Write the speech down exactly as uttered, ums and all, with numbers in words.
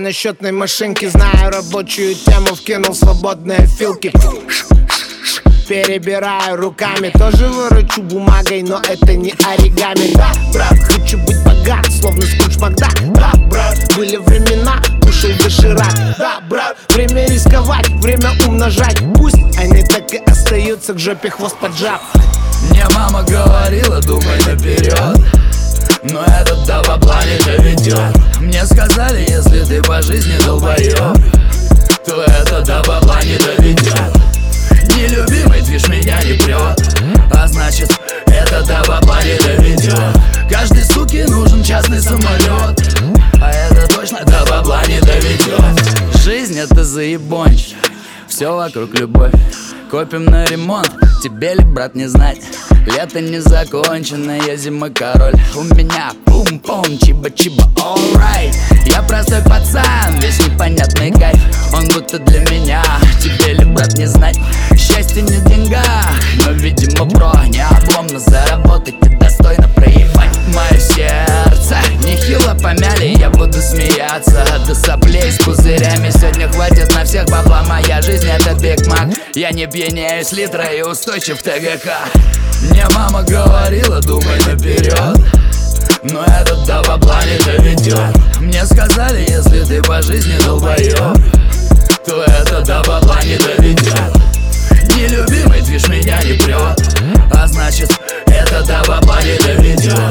на счетной машинке. Знаю рабочую тему, вкинул свободные филки. Перебираю руками, тоже выручу бумагой, но это не оригами. Да, брат, хочу быть богат, словно Скрудж Макдак. Да, брат, были времена, кушал доширак. Да, брат, время рисковать, время умножать. Пусть они так и остаются, к жопе хвост поджав. Мне мама говорила, думай наперед, но этот до бабла не доведет. Мне сказали, если ты по жизни долбоёб, то это до бабла не доведет. Нелюбимый движ меня не прет, а значит, это до бабла не доведет. Каждой суке нужен частный самолет, а это точно до бабла не доведет. Жизнь это заебонч, все вокруг любовь. Копим на ремонт, тебе ли, брат, не знать? Лето не закончено, я зимой король. У меня пум-пум, чиба-чиба, alright. Я простой пацан, весь непонятный кайф. Он будто для меня, тебе ли, брат, не знать? Счастье не в деньгах, но, видимо, бро, не обломно заработать и достойно проебать. Мое сердце нехило помяли, я буду смеяться до соплей с пузырями. Сегодня хватит на всех бабла, моя жизнь это Биг Мак. Я не пьянею с литра и устойчив в ТГК. Мне мама говорила, думай наперед, но этот до бабла не доведет. Мне сказали, если ты по жизни долбоёб, то это до бабла не доведет. Нелюбимый движ меня не прет, а значит, это до бабла не доведет.